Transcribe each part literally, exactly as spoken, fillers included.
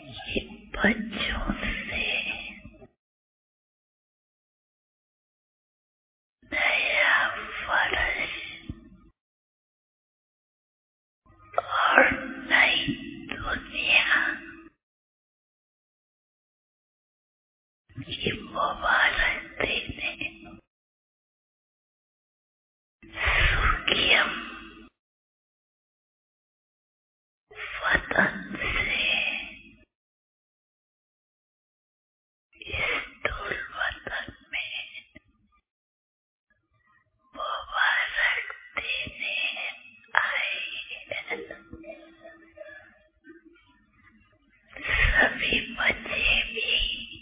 ये बच्चों से नया वर्ष और नई दुनिया की मुबारक देने सुखियम वतन से इस दूर वतन में मुबारक देने आए हैं। सभी बच्चे भी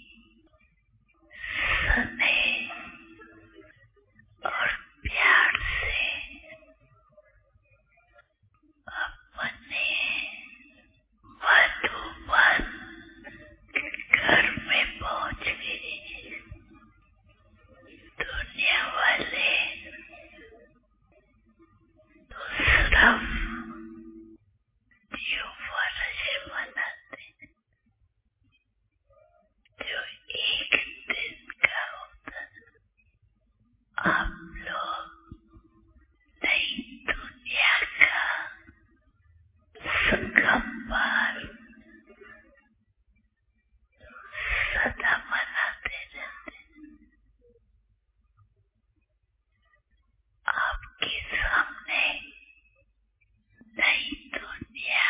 स्नेह और प्यार से अपने मधुबन घर में पहुंच गए। दुनिया वाले तो सिर्फ न्यू वर्ष मनाते जो एक दिन का होता है। आप लोग नई दुनिया का संगमवार सदा मनाते रहते। आपके सामने नई दुनिया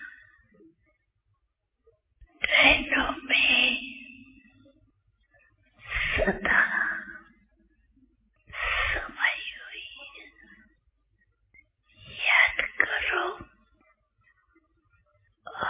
ट्रेनों में सदा समाई हुई है। याद करो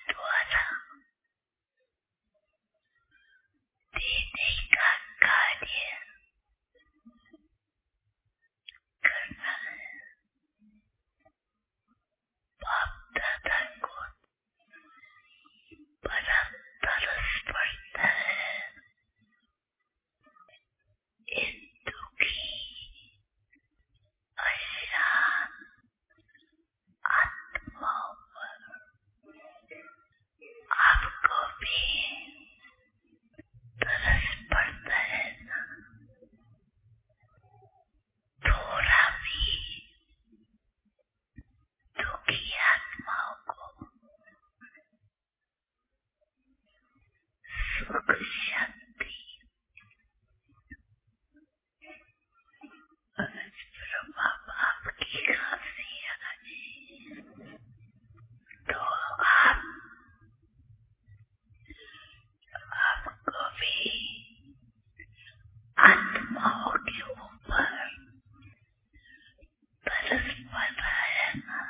द्वारा देने का कार्य करना है। बाप दादा को बड़ा तरस पड़ता है इन दुखी अशांत आत्माओं पर। आपको भी तरस पड़ता है ना? थोड़ा भी दुखी आत्माओं को सुख शांति ब्रह्मा बाप की खांसी आ गई तो आप आपको भी आत्माओं के ऊपर तरस पड़ रहा है ना?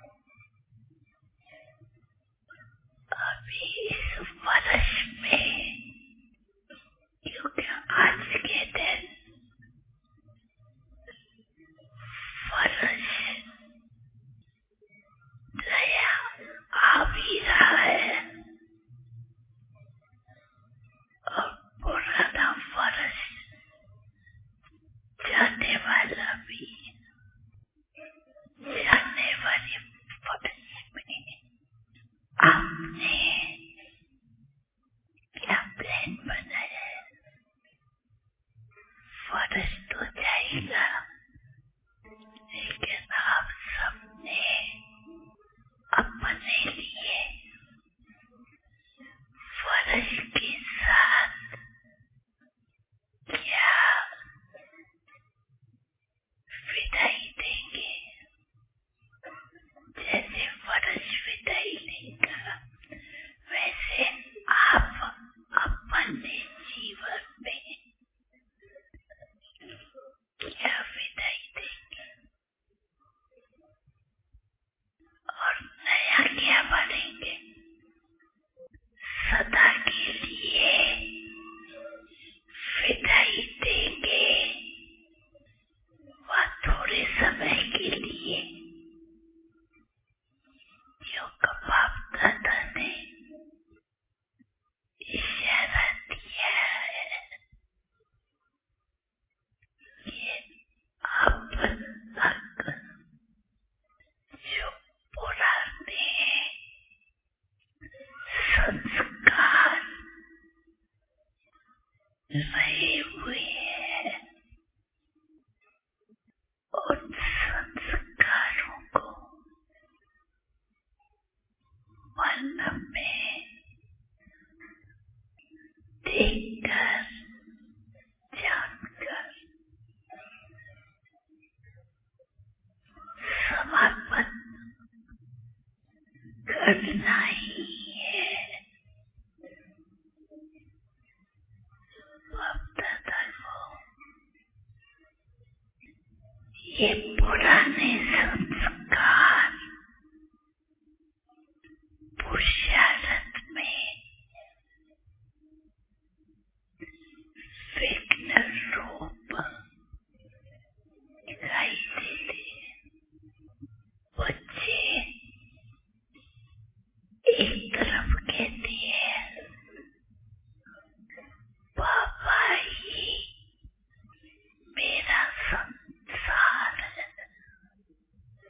अभी इस वर्ष में, क्योंकि आज के दिन वर्ष नया आ भी रहा है और पुराना वर्ष जाने वाला भी। जाने वाले वर्ष में आपने क्या प्लान बनाया है? वर्ष तो जाएगा लेकिन आप सबने अपने लिए वर्ष के साथ क्या विदाई देंगे? जैसे वर्ष विदाई लेगा वैसे आप अपने जीवन में क्या विदाई देंगे और नया क्या बनेंगे? सदा के लिए विदाई देंगे व थोड़े समय के लिए? क्योंकि बाप दादा ने इशारा दिया है कि अब तक जो पुराने संस्कार रहे हुए हैं उन संस्कारों को मन में देखकर जानकर समर्पण करना ही है। बाप दादा को ये पुराने संस्कार पुरुषार्थ में विघ्न रूप दिखाई देते हैं। बच्चे एक तरफ कहते हैं पापा ही मेरा संसार है,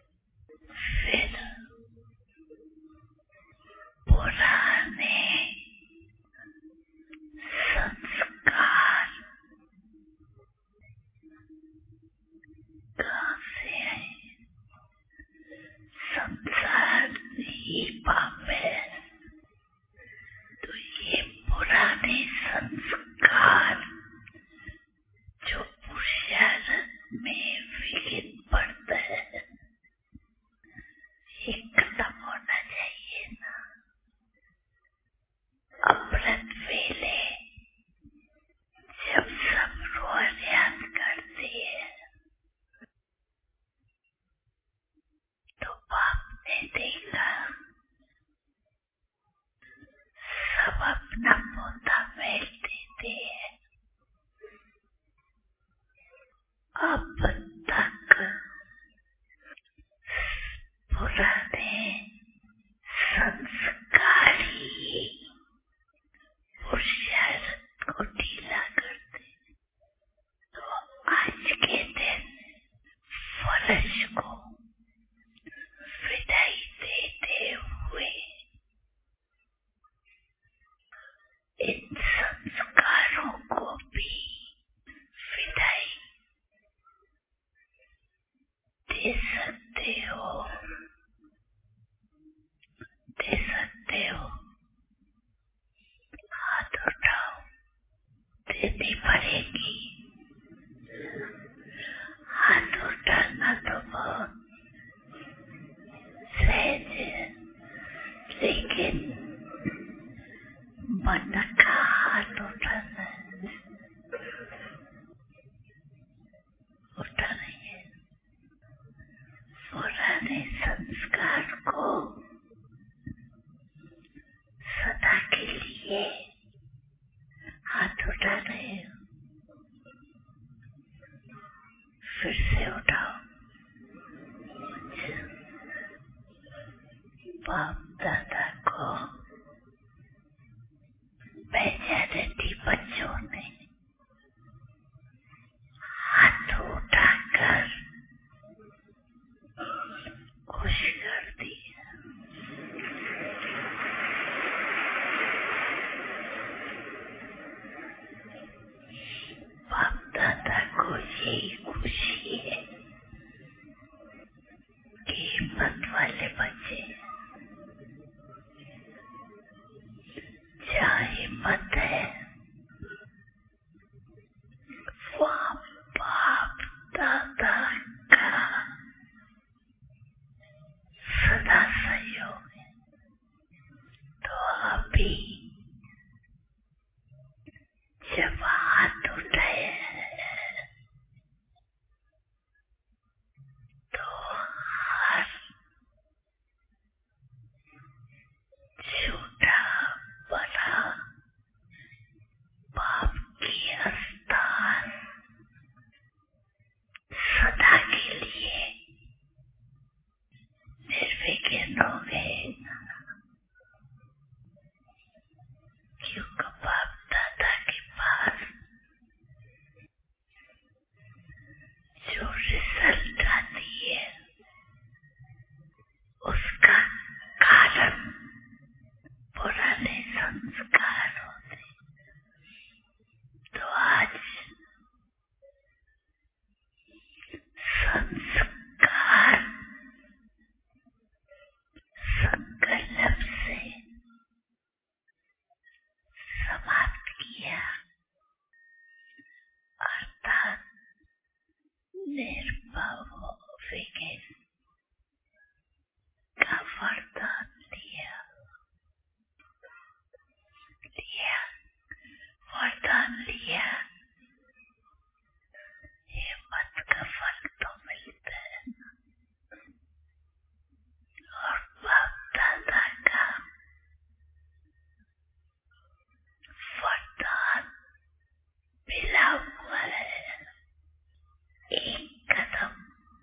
इन संस्कारों को भी विदाई दे सकते हो, दे सकते हो। हाथ उठाओ, देनी पड़ेगी। हाथ उठाना तो बहुत सहज है, लेकिन मन का हाथ उठाना उठा नहीं है। पुराने संस्कार को सदा के लिए हाथ उठा रहे हो, फिर से उठाओ। बाप दादा को मेजॉरिटी बच्चों ने हाथ उठाकर खुश कर दिया। बाप दादा को यही खुशी है कि हिम्मत वाले बच्चे, जहाँ हिम्मत है वहाँ बाप दादा का सदा सहयोग है। तो अभी जब हाथ उठाए तो हर छोटा बड़ा बाप की स्थान सदा के लिए निर्विघ्न हो गए, क्योंकि बाप दादा के पास जो रिजल्ट आती है उसका कारण पुराने संस्कार होते। तो आज संस्कार संकल्प से समाप्त किया, अर्थात निर्भव विज्ञान का वरदान लिया लिया वरदान लिया। हिम्मत का फल तो मिलता है, और बाप दादा का वरदान मिला हुआ है। एक कदम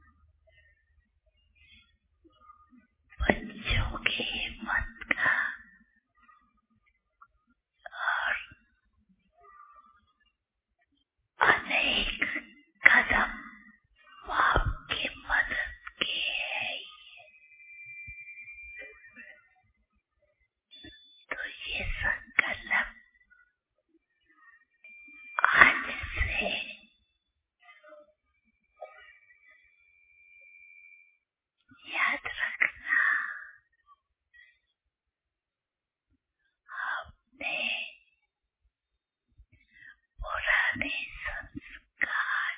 बच्चों की हिम्मत का और अनेक कदम आपकी मदद के है। तो ये संकल्प आज से याद रखना। अपने पुराने संस्कार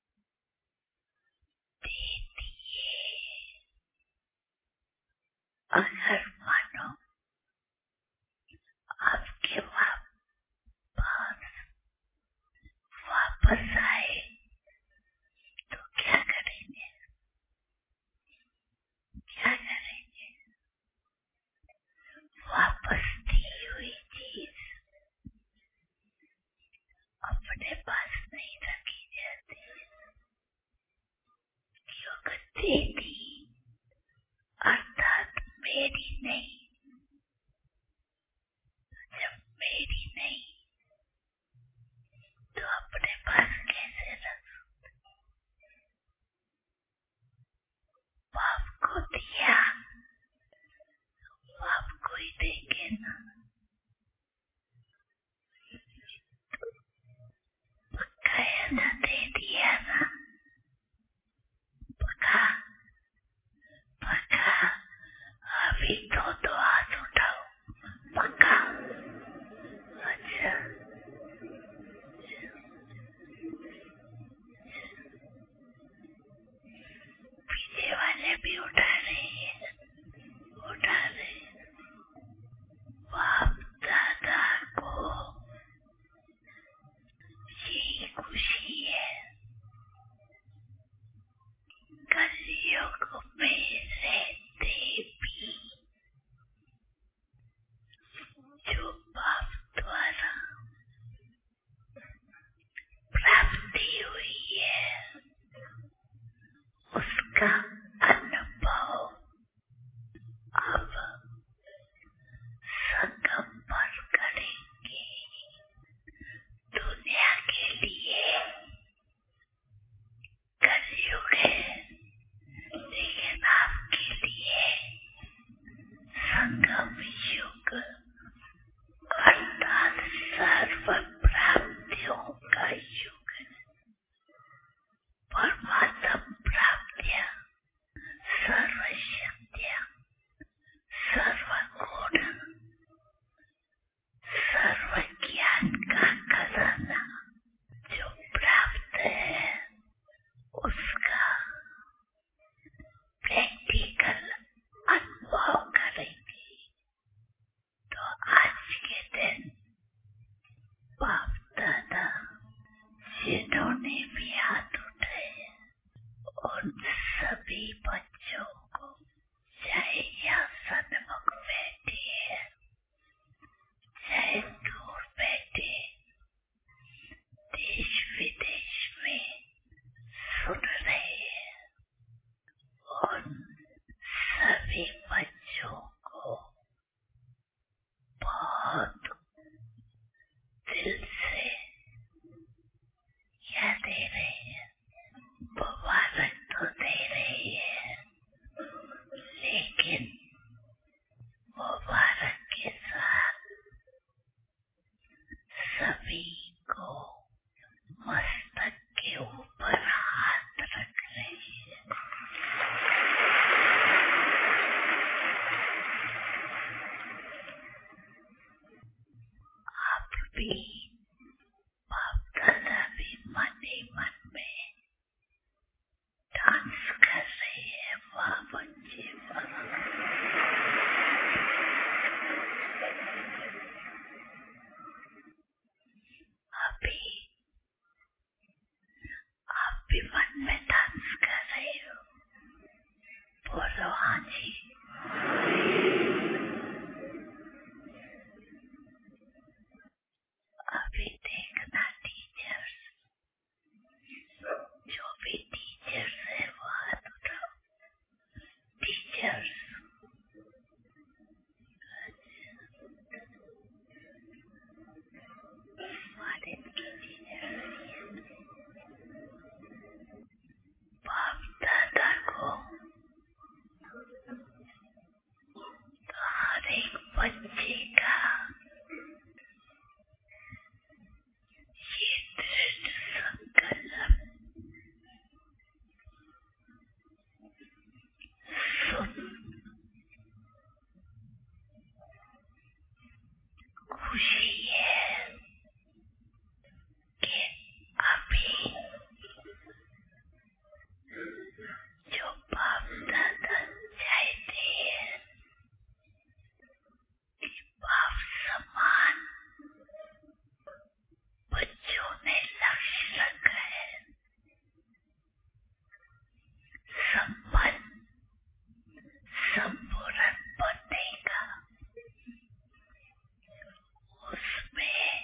दे दिए। अगर मानो आपके वापस वापस आए तो क्या करेंगे? क्या करेंगे? वापस दी हुई चीज अपने पास नहीं रखी जाती, क्योंकि दे दी अर्थात मेरी जो बाप द्वारा प्राप्ति हुई है उसका अनुभव अब संगम पर करेंगे। दुनिया के लिए कलयुग है, लेकिन आपके लिए संगम युग अर्थात सर्व प्राप्तियों का युग। परमात्म प्राप्तियां, सर्व शक्तियां, सर्व गुण, सर्व ज्ञान का खजाना जो प्राप्त है उसका प्रैक्टिकल अनुभव करेंगे। तो आज के दिन बाप दादा जिन्होंने भी हाथ उठाए उन सभी बच्चों को, चाहे यहाँ सन्मुख बैठे हैं चाहे दूर बैठे देश विदेश में सुन रहे हैं, उन सभी बच्चों को बहुत दिल से क्या दे रहे हैं, मुबारक तो दे रहे हैं, लेकिन मुबारक के साथ सभी को मस्तक के ऊपर हाथ रख रहे हैं। आप भी बाप दादा भी मन ही मन में डांस कर रहे हैं। वाह बच्चे वाह। अभी आप भी मन में डांस कर रहे हो। बोलो हाँ जी। अभी देखना टीचर्स, जो भी टीचर्स है वो हाथ उठाओ। टीचर्स बाप दादा को तो हर एक बच्चे का ये दृढ़ संकल्प सुन खुशी है कि अभी जो बाप दादा चाहते हैं कि बाप समान बच्चों ने लक्ष्य रखा है, संपन्न संपूर्ण बनने का। उसमें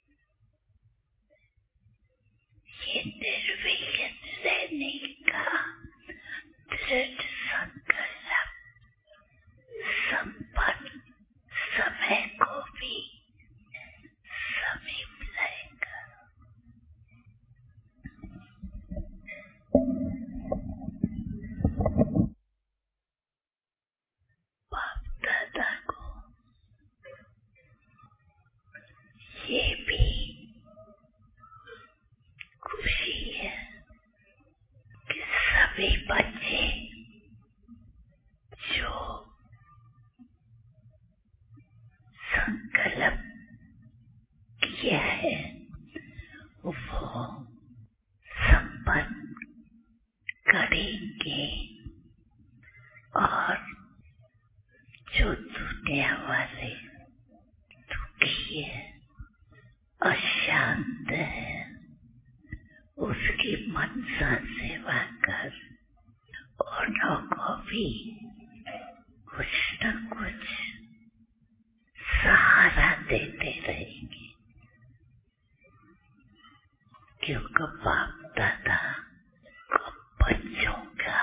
ये निर्विघ्न रहने का दृढ़ संकल्प संपन्न समय को भी समीप लाएगा। बाप दादा को ये भी खुशी है कि सभी बच्चे जो संकल्प किया है वो संपन्न करेंगे। और जो दुनिया वाले दुखी है, अशांत है, उसकी मनसा सेवा कर उन्हों को भी कुछ न कुछ सहारा देते रहेंगे, क्योंकि बाप दादा को बच्चों का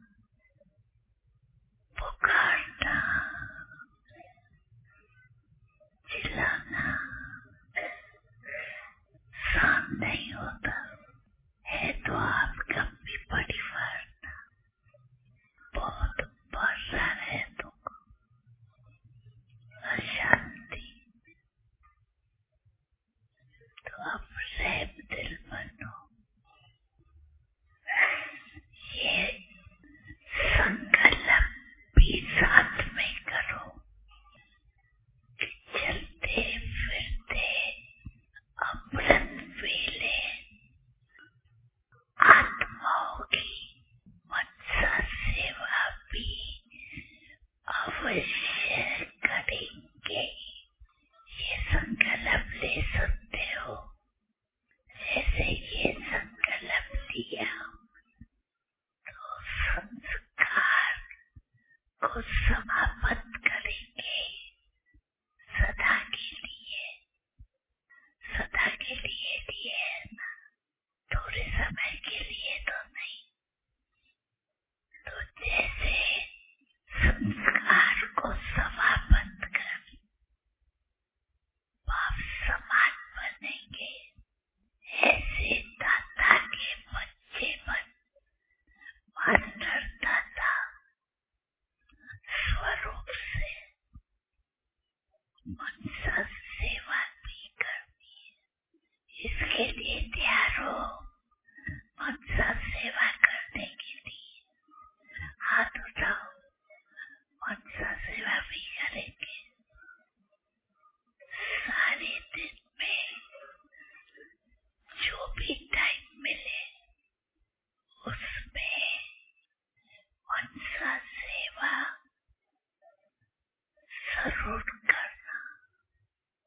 पुकारना, चिल्लाना शान नहीं होता है। तो आपका भी परिवार बहुत बढ़ रहा है, दुख, अशांति। तो अब रैब दिल बनो। ये संकल्प भी साथ में करो कि चलते फिरते अमृत वेले आत्माओं की मनसा सेवा भी अवश्य करेंगे। ये संकल्प ले सकते हो। जैसे ये संकल्प लिया तो संस्कार को समाप्त करेंगे सदा के लिए। सदा के लिए लिए है ना, थोड़े समय के लिए तो नहीं। तो जैसे संस्कार को समाप्त कर बाप समान बनेंगे, ऐसे दाता के बच्चे बन मास्टर दाता स्वरूप से मनसा सेवा भी करनी है। इसके लिए तैयार हो। मनसा सेवा करने के लिए हाथ उठाओ, मनसा सेवा भी करेंगे। सारे दिन में जो भी टाइम मिले उसमें मनसा सेवा जरूर करना।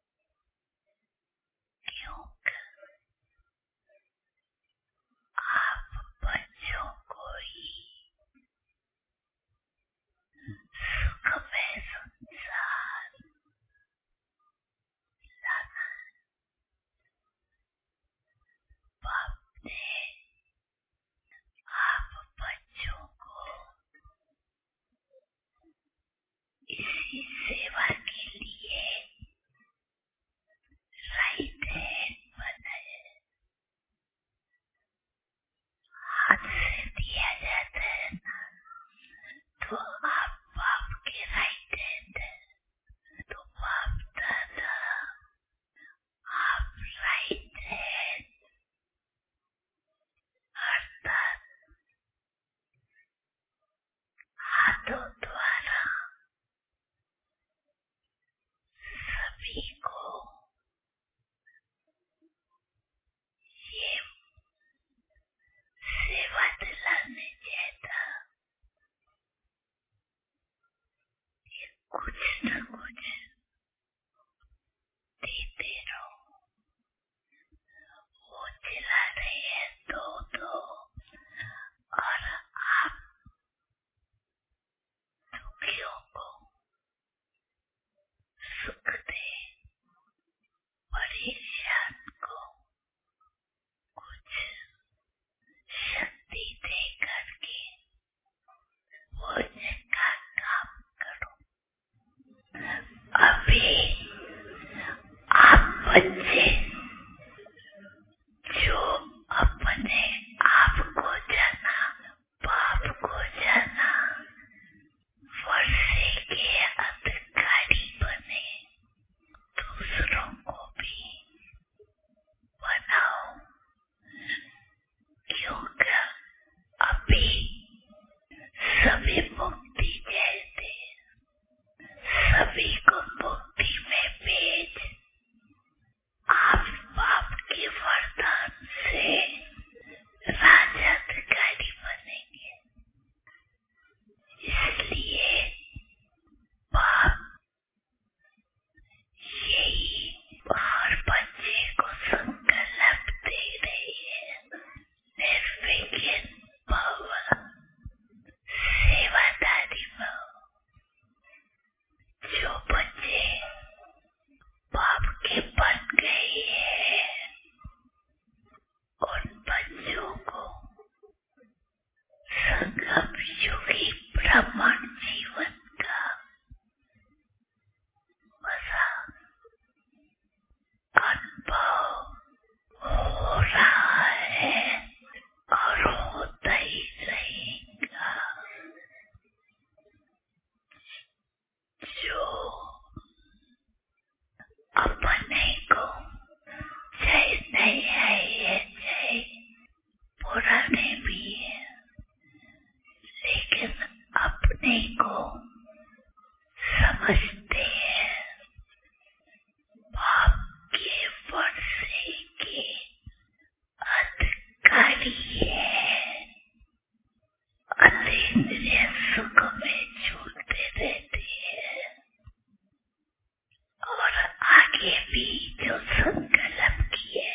आगे भी जो संकल्प किए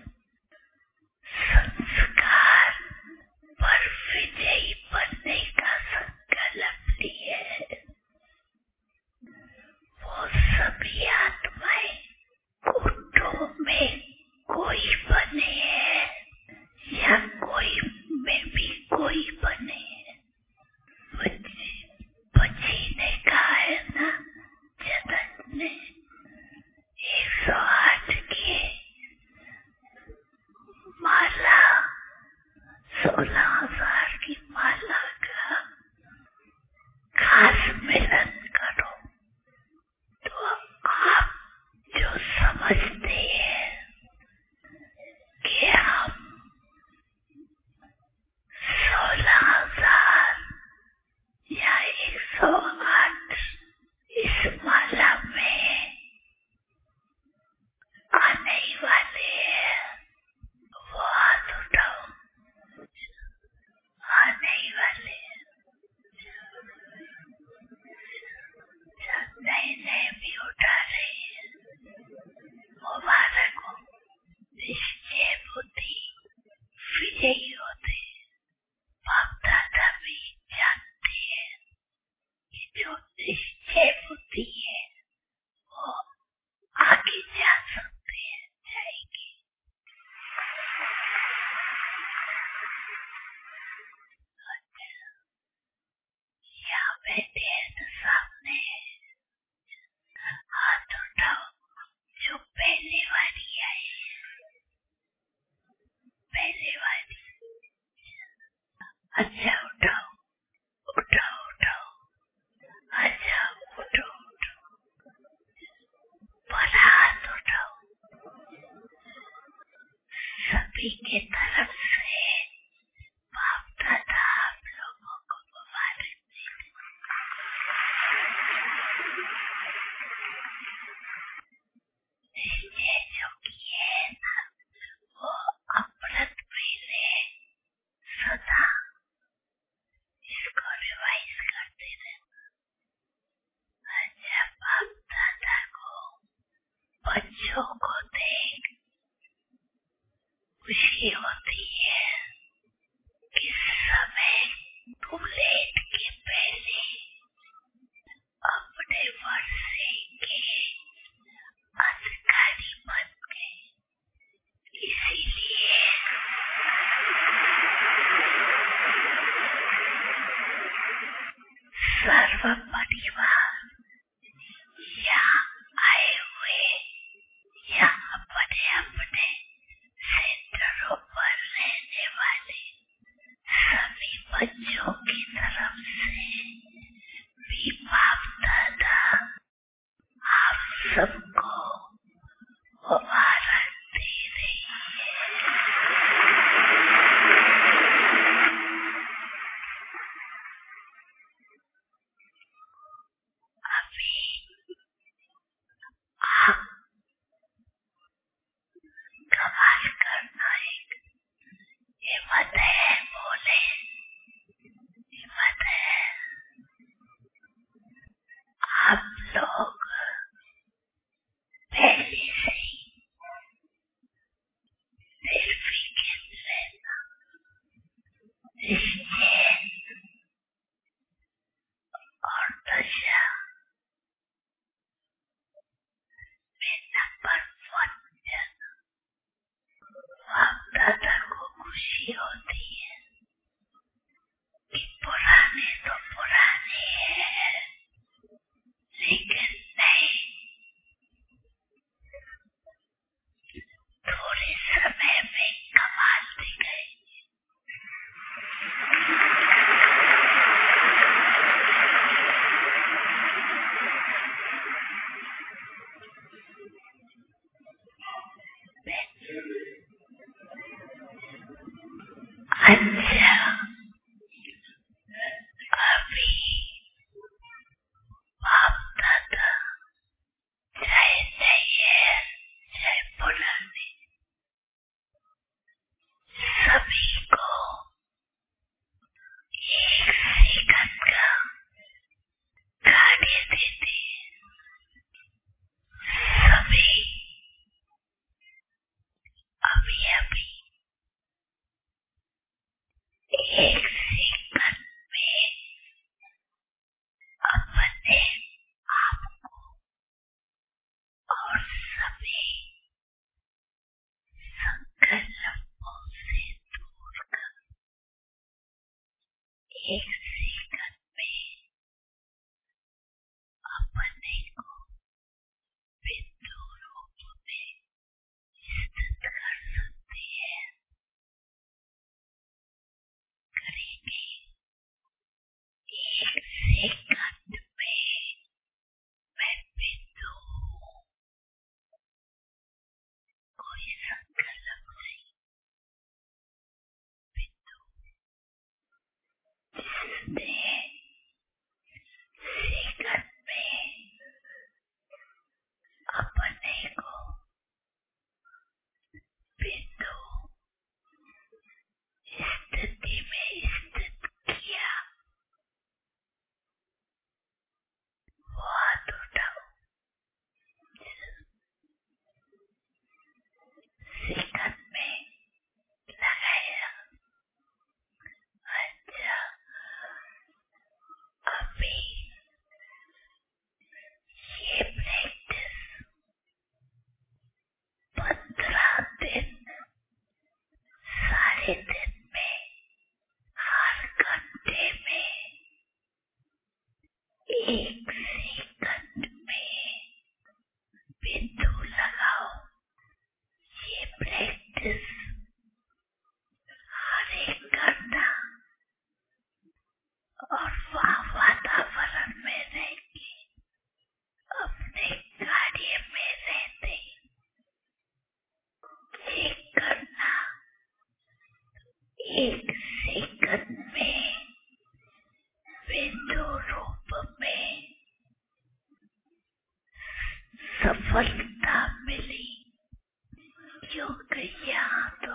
संस्कार पर विजयी बनने का संकल्प लिए, वो सभी आत्माएं कूटों में कोई बने या कोई में भी कोई बने। बची ने कहा है ना जतन ने एक सौ आठ की माला, सोलह हजार की माला का खास मिलन करो। तो आप जो समझते हैं कि हम सोलह हजार या एक सौ आठ इस माला में आने वाले हैं, वो हाथ उठाओ। आने वाले नए नए भी उठा रहे हैं। मुबारक हो, निश्चय बुद्धि विजयी होते। बाप दादा भी जानते हैं कि जो निश्चय बुद्धि है वो आगे जा सकते हैं, जाएंगे। यहाँ बैठे हैं सामने, हाथ उठाओ जो पहले वाली आए, पहले वाली। अच्छा उठाओ उठाओ उठाओ, अच्छा उठो उठो, बड़ा हाथ उठाओ। सभी के तरफ से बाप दादा आप लोगों को मुबारक देते। निश्चय जो किए है ना वो अमृत पहले सदा इसको रिवाइज करते रहना। अच्छा बाप दादा को बच्चों को देख खुशी होती है कि समय बुलेट के पहले अपने वर्षे के अधिकारी बन गए। इसीलिए सर्व परिवार यहाँ आए हुए या अपने अपने सेंटरों पर रहने वाले सभी बच्चों की तरफ से भी बाप दादा आप सबको मुबारक दे रही है। अभी आप कमाल करना, एक हिम्मत है, बोले हिम्मत है। आप लोग पहले से ही निर्विघ्न रहना, निश्चय और दशा में नंबर वन जाना। बाप दादा को खुशी होती है कि पुराने तो पुराने हैं लेकिन नहीं, थोड़े समय में कमाल दिखाई। अच्छा अभी बाप दादा चाहे नहीं है चाहे पुराने, सभी को एक सेकंड का कार्य देते। सभी सभी संकल्पों से दूर कर एक सेकंड में अपने को बिंदु रूप में स्थित कर सकते हैं। करेंगे एक सेकंड में मैं बिंदु हूँ, कोई संकल्प नहीं, बिंदु जिसने सेकंड में अपने को बिंदु स्थिति में स्थित किया, वो हाथ उठाओ। सेकंड में लगाया। अच्छा, अभी ये प्रैक्टिस पंद्रह दिन सारे दिन में हर घंटे में एक सेकंड में बिंदु लगाओ। ये प्रैक्टिस हर एक करना और वहाँ वातावरण में रह के अपने कार्य में रहते ये करना। एक सेकंड में बिंदु रूप में सफलता मिली, क्योंकि यहाँ तो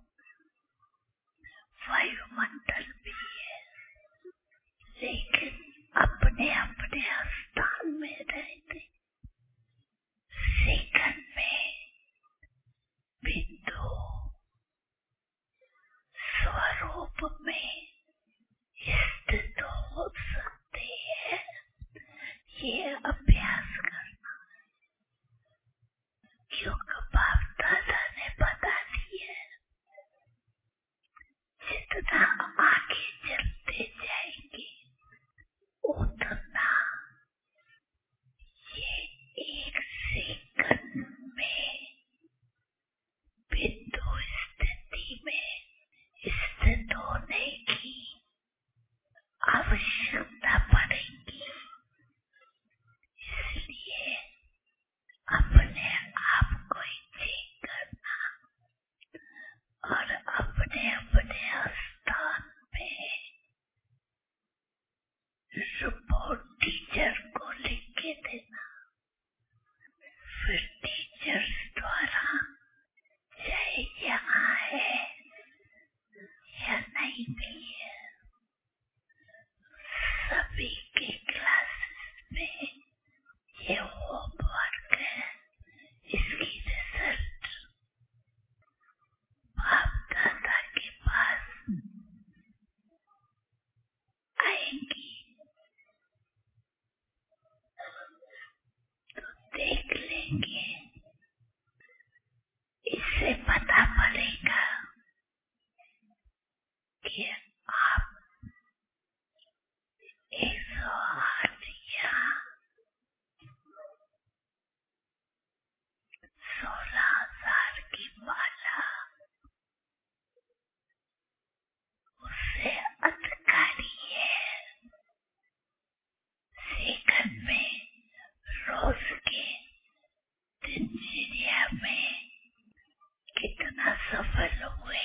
वायुमंडल भी है, लेकिन अपने अपने स्थान में रहते सेकंड में बिंदु स्वरूप में स्थित हो सकते हैं। ये अभ्यास करना, क्योंकि बाप दादा ने बता दिया जितना आगे चलते जाएंगे उतना ये एक सेकंड में बिंदु स्थिति में स्थित होने की आवश्यकता पड़ेगी। इसलिए अपने आप को चेक करना और अपने अपने स्थान पे रिपोर्ट टीचर को लिख के देना। फिर टीचर्स द्वारा चाहे यहाँ है या नहीं भी है, सभी के क्लासेस में ये होमवर्क है। इसकी रिजल्ट बाप दादा के पास आएंगी, तो देख लेंगे। इससे पता पड़ेगा कि आप एक सौ आठ या सोलह हजार की माला उससे अधिकारी है। सेकंड में रोज के दिनचर्या में कितना सफल हुए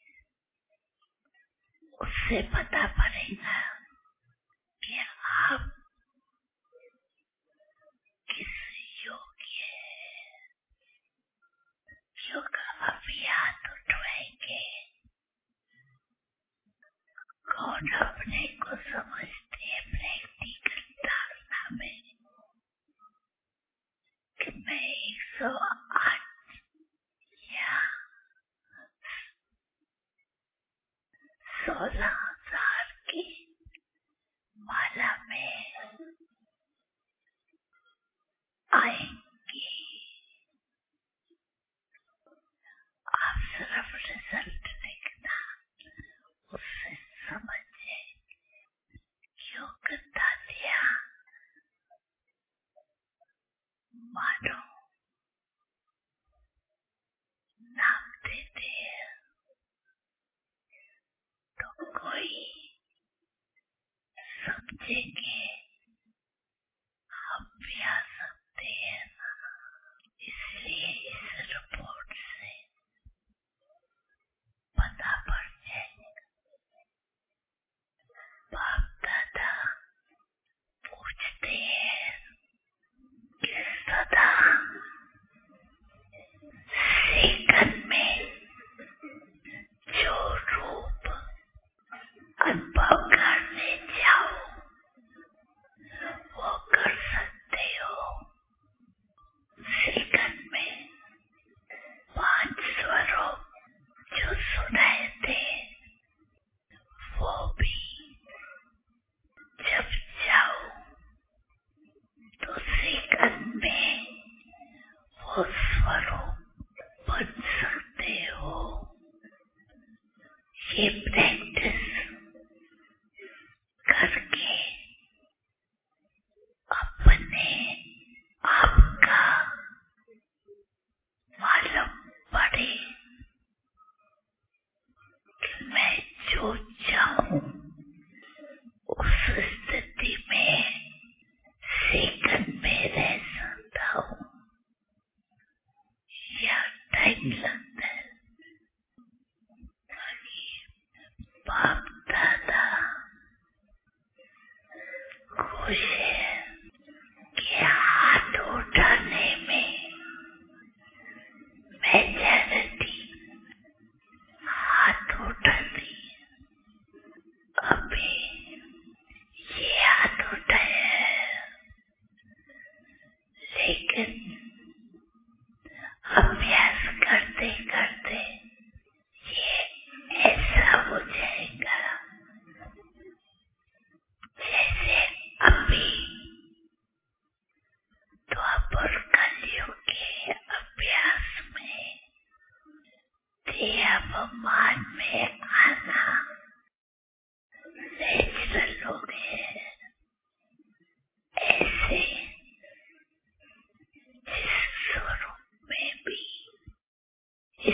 उससे पता पड़ेगा कि आप किस योग्य है। क्योंकि अभी हाथ उठवाएंगे, कौन अपने को समझते हैं प्रैक्टिकल धारणा में कि मैं एक सौ आठ या सोलह हजार की माला में आएंगी। के अभ्यास सकते हैं ना, इसलिए इस रिपोर्ट से पता पड़ जाएगा। बाप दादा पूछते हैं कि सदा सेकंड में जो रूप अनुभव करने जाओ वो कर सकते हो। सेकंड में पांच स्वरूप जो सुनाए थे वो भी जब जाओ तो सेकंड में वो स्वरूप बन सकते हो। ये प्रैक्टिस करके अपने आपका मालूम पड़े कि मैं जो चाहूं उस स्थिति में सेकंड में रह सकता हूं। या टाइम लगता है। बाप दादा खुश है कि हाथ उठाने में मेजॉरिटी हाथ उठाती। अभी ये हाथ उठाया है, लेकिन अभ्यास करते करते ये ऐसा हो जाएगा जैसे अभी द्वापर कलयुग के अभ्यास में देहाभिमान में आना नेचुरल हो गया। ऐसे जिस स्वरूप में भी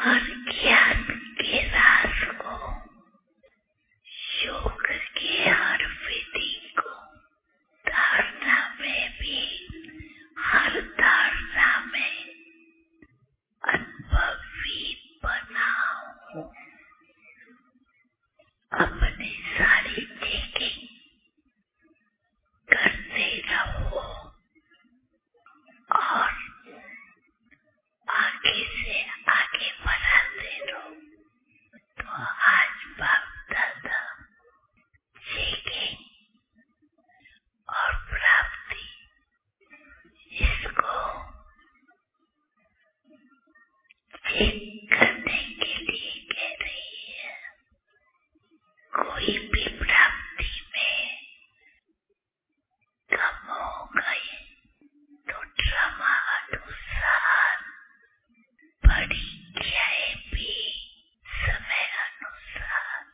और ज्ञान के राज को, योग के हर विधि को धारणा में भी, हर धारणा में अनुभवी बनाओ। अपनी सारी चेकिंग करते रहो और आगे से आगे बढ़ाते रहो। तो आज बाप दादा चेकिंग और प्राप्ति इसको चेक करने के लिए कह रही है। कोई भी प्राप्ति में कम हो गई तो ड्रामा अनुसार परीक्षाएं भी समय अनुसार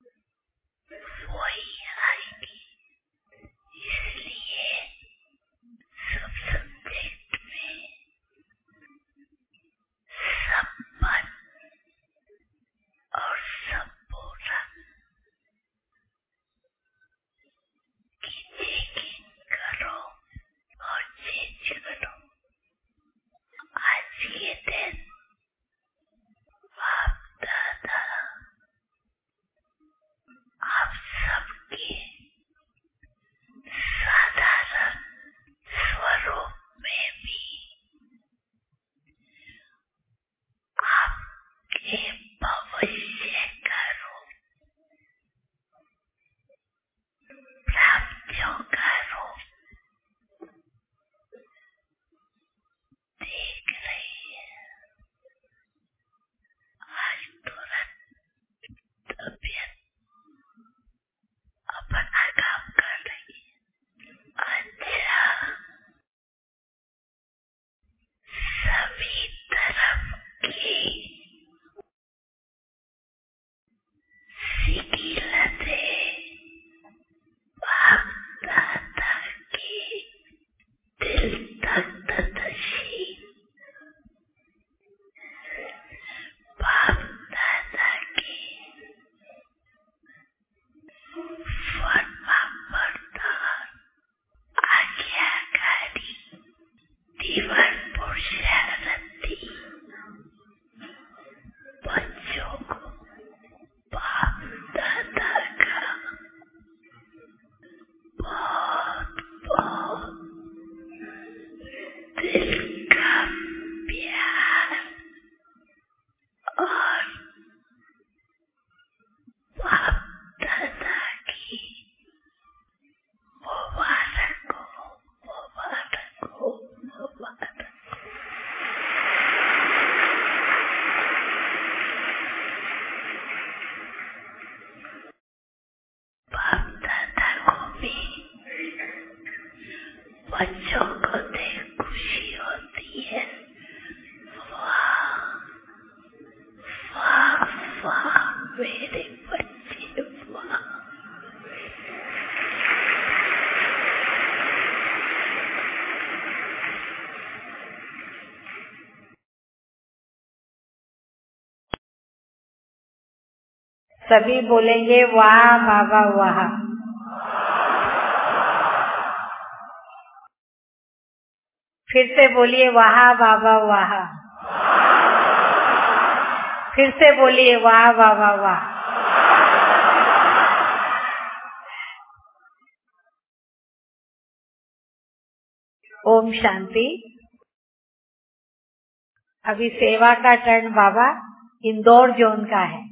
वही आएगी। इसलिए सब सब्जेक्ट में सब मन और सब पूरन की चेकिंग करो और चेंज करो। आज के दिन बाप दादा आप सबके साधारण स्वरूप में भी आपके भविष्य का रूप, प्राप्तियों का रूप देख रही है। आज तुरंत तबीयत अपना काम कर रही है। अच्छा, सभी तरफ की सिकिलतें बाप दादा की दिल तक तदशी, बाप दादा की फरमा बरदार आज्ञाकारी दीवान पुरुषार्थी बच्चों को बाप दादा का बहुत बहुत दिल का प्यार और बाप दादा की मुबारक हो, मुबारक हो, मुबारक। बाप दादा को भी बच्चों को देख खुशी होती है। वाह वाह वाह मेरे बच्चे, वाह। सभी बोलेंगे वाह बाबा वाह। फिर से बोलिए वाह बाबा वाह। फिर से बोलिए वाह बाबा वाह। ओम शांति। अभी सेवा का टर्न बाबा इंदौर जोन का है।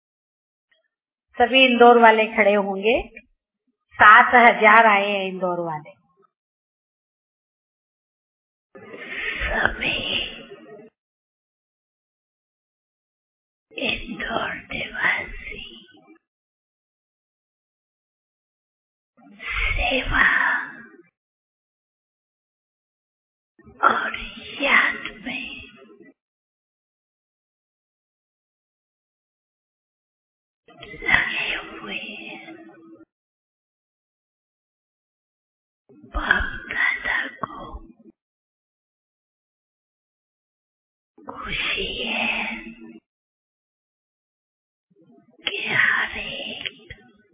सभी इंदौर वाले खड़े होंगे। सात हजार आए हैं इंदौर वाले। सभी इंदौर निवासी सेवा और याद में लगे हुए हैं। बाप दादा को खुशी है के हर एक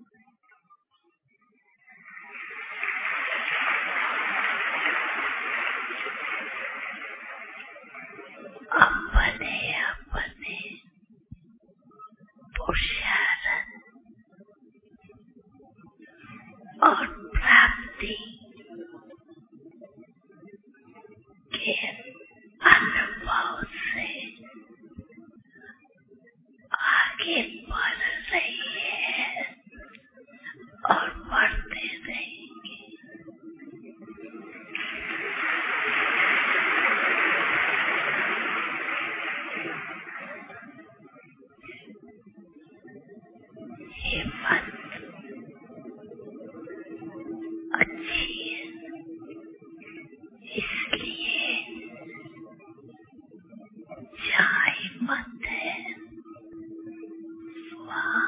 अपने अपने पुरुषार्थ और प्राप्ति के अनुभव से आगे बढ़ रही है और बढ़ते रहेंगे। हिम्मत अच्छी है, इसलिए जहाँ हिम्मत है वहाँ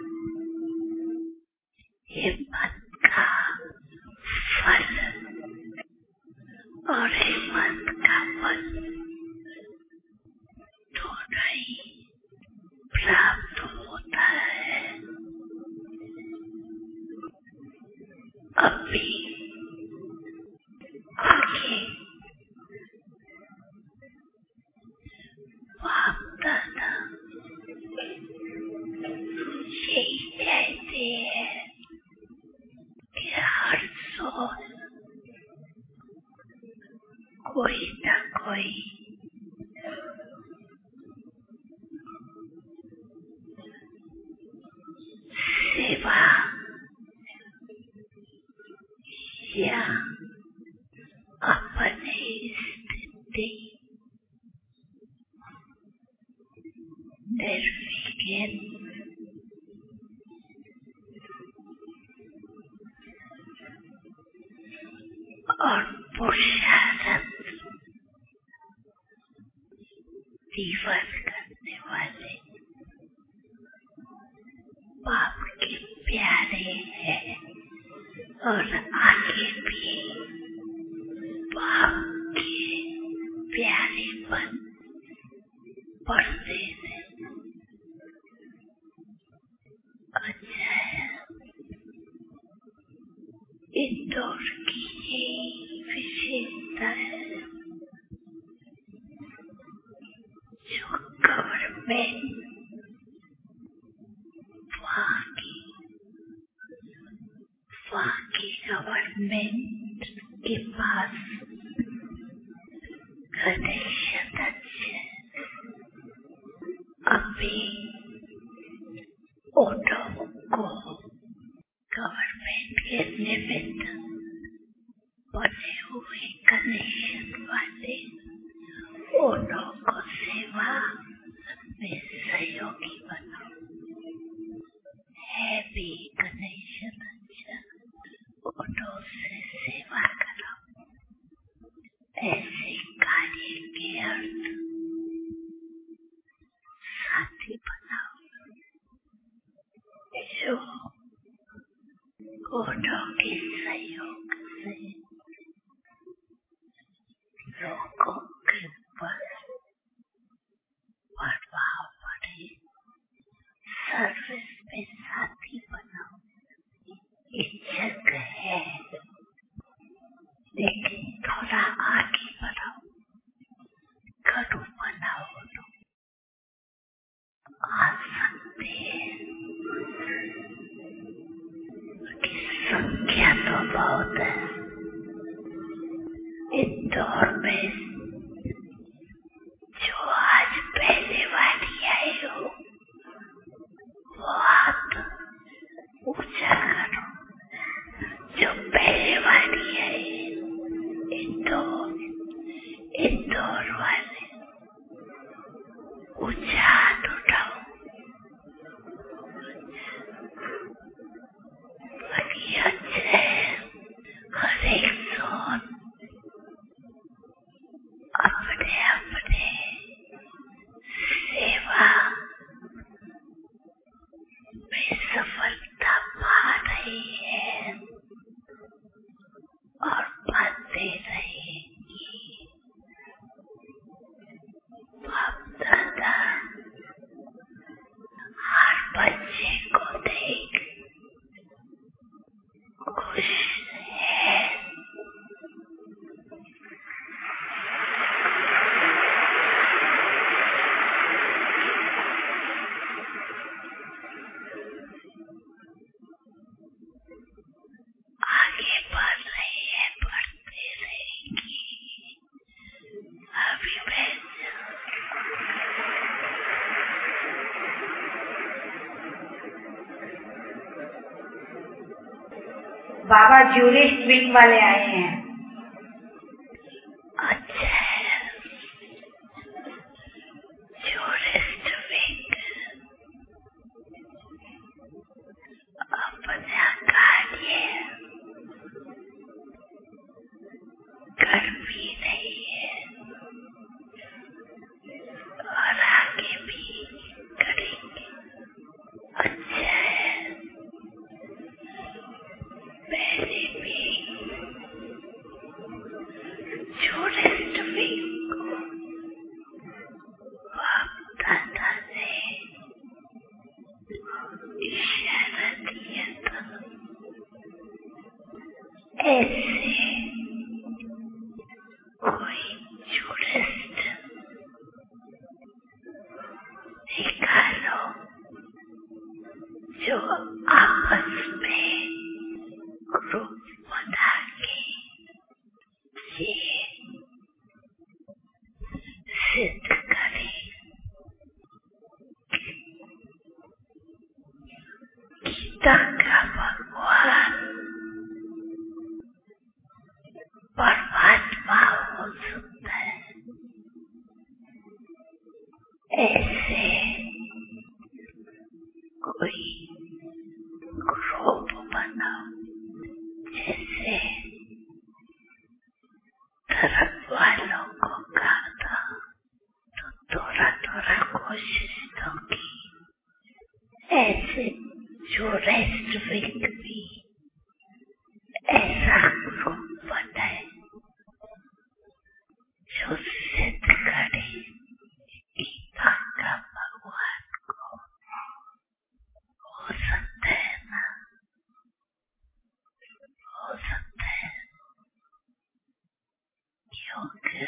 हिम्मत का फल और हिम्मत का फल दोनों ही प्राप्त होता है। अभी आगे बाप दादा यही कहते हैं कि हर सोल कोई न कोई सेवा या अपनी स्थिति निर्विघ्न और पुरुषार्थ दिवस करने वाले बाप के प्यारे हैं और आगे भी बाप के प्यारेपन बढ़ते हैं। अच्छा है, इंदौर की यही विशेषता है जो गवर्नमेंट वहाँ की वहाँ की गवर्नमेंट के पास कनेक्शन अच्छे हैं। अभी ऑटो को गवर्नमेंट के निमित्त बने हुए कनेक्शन वाले ऑटो को सेवा में सहयोगी बनाओ। है भी कनेक्शन अच्छा, ऑटो से सेवा कराओ। ऐसे कार्य के अर्थ साथी बनाओ जो ऑटो के सहयोग से लोगों के ऊपर प्रभाव पड़े। सर्विस में साथी बनाओ। इज्जत है लेकिन थोड़ा आगे बढ़ाओ। करो बनाओ तो आ सकते हैं कि संख्या तो बहुत है। इंदौर में जो आज पहले वाली आई हो वो हाथ ऊंचा करो। जो पहले वाली आई इंदौर इंदौर वाले ऊंचा हाथ उठाओ। अच्छे हर एक जोन बाबा ज्यूरिस्ट विंग वाले आए हैं। अच्छा, ज्यूरिस्ट विंग अपना कार्य गर्मी नहीं है और आगे भी करेंगे। अच्छा है, पहले भी ज्यूरिस्ट विंग को बाप दादा ने इशारा दिया था, ऐसे कोई ज्यूरिस्ट निकालो जो आपस में ग्रुप बना के ये सिद्ध करे गीता का भगवान परमात्मा हो सकता है। ऐसे कोई ग्रुप बनाओ, जैसे धर्म वालों को कहा था तो थोड़ा थोड़ा कोशिश तो की, ऐसे ज्यूरिस्ट विंग भी ऐसा ग्रुप बनाए जो सिद्ध करे गीता का भगवान को हो सकता है ना, हो सकता है, क्योंकि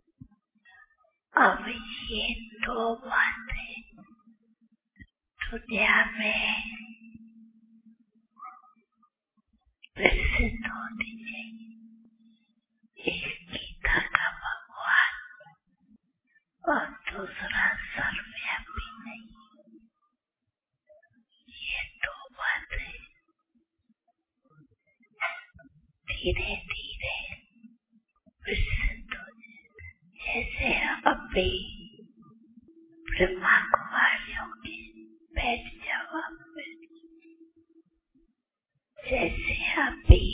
अब ये दो बातें दुनिया में प्रसिद्ध होनी चाहिए, एक गीता का भगवान और दूसरा सर्वव्यापी नहीं। ये दो बातें धीरे धीरे प्रसिद्ध हो जाए। जैसे अभी ब्रह्मा कुमारियों के बैठ जाओ, जैसे अभी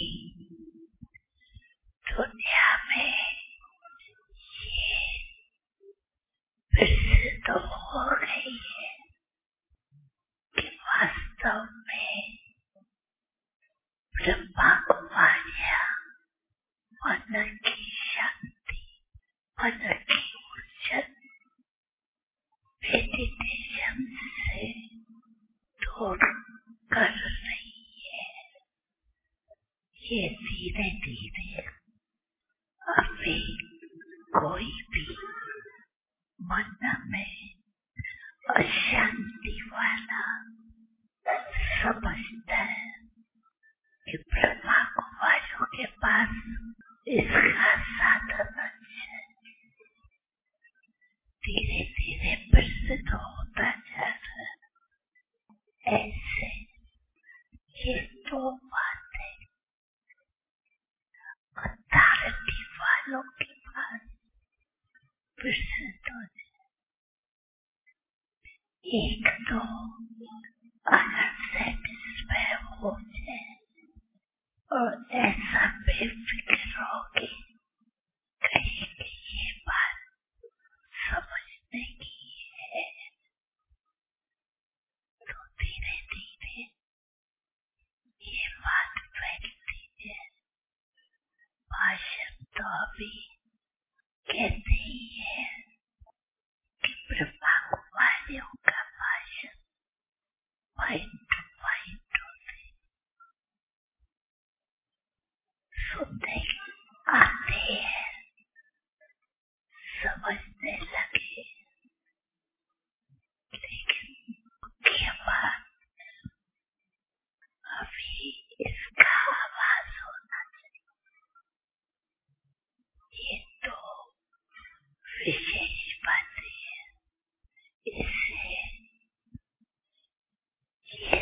दुनिया में ये प्रसिद्ध हो गई है कि वास्तव में ब्रह्मा कुमारियां मन की शक्ति, मन की ऊर्जा मेडिटेशन से दूर कर रही है। ये धीरे धीरे अभी कोई भी मन में अशांति वाला समझता है कि ब्रह्मा कुमारियों के पास इसका साधन है, धीरे धीरे प्रसिद्ध होता जा रहा है। ऐसे ये दो बातें अथॉरिटी वालों के पास प्रसिद्ध हो जाए। एक तो अगर सेटिस्फाई हो जाए और ऐसा बेफिक्र हो कि कहीं की ये बात समझने की है, तो धीरे धीरे ये बात फैलती है। भाषण तो अभी कहते ही है कि ब्रह्मा कुमारियों का भाषण पॉइंट टू पॉइंट होते सुनने आते हैं, समझने लगे, लेकिन मुख्य बात अभी इसका आवाज होना चाहिए। ये तो विशेष बातें हैं, इससे ये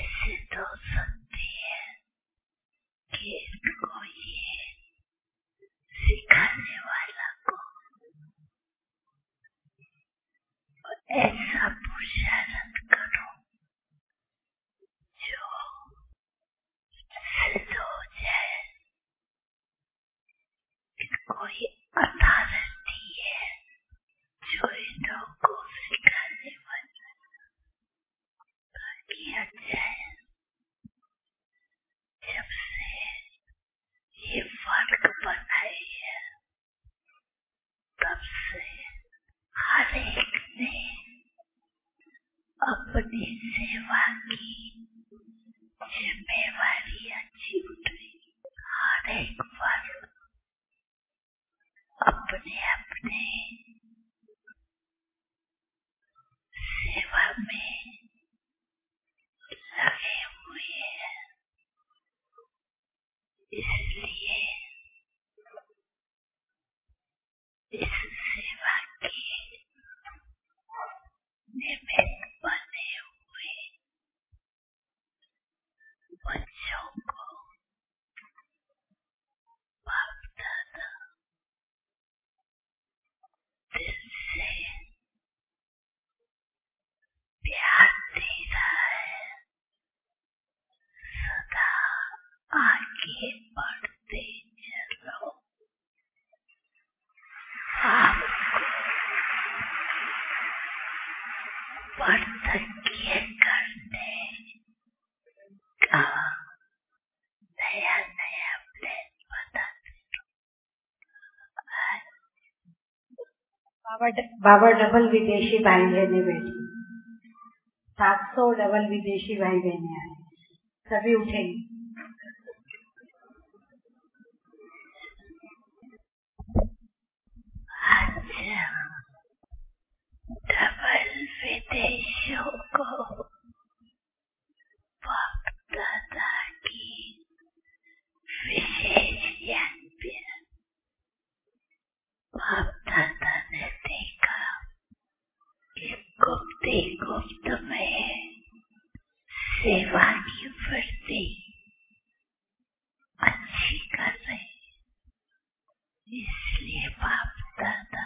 अपनी सेवा की जिम्मेवारी अच्छी उठाई। हर एक वर्ग अपने अपने सेवा में लगे हुए हैं, इसलिए इस सेवा के निमित्त बने हुए बच्चों को बाप दादा दिल से प्यार दे रहा है। सदा आगे बढ़ते चलो। आपको वार्धक्य करने का नया नया प्लान बताते बाबा बाबा डबल विदेशी भाई बहने बैठे, सात सौ डबल विदेशी भाई बहने आए, सभी उठेंगे। डबल विदेशियों को बाप दादा की विशेष याद। बाप दादा ने देखा कि गुप्ती गुप्त में सेवा की वृद्धि अच्छी कर रही, इसलिए बाप दादा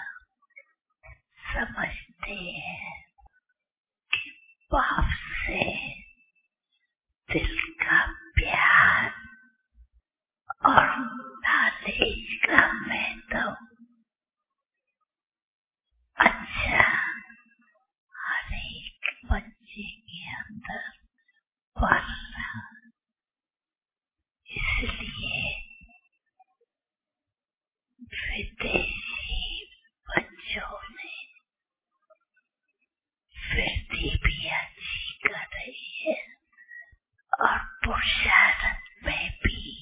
समझते हैं कि बाप से दिल का प्यार और नॉलेज का महत्व अच्छा हर एक बच्चे के अंदर बढ़ रहा, इसलिए विदेशी बच्चों में वृद्धि भी अच्छी कर रही है और पुरुषार्थ में भी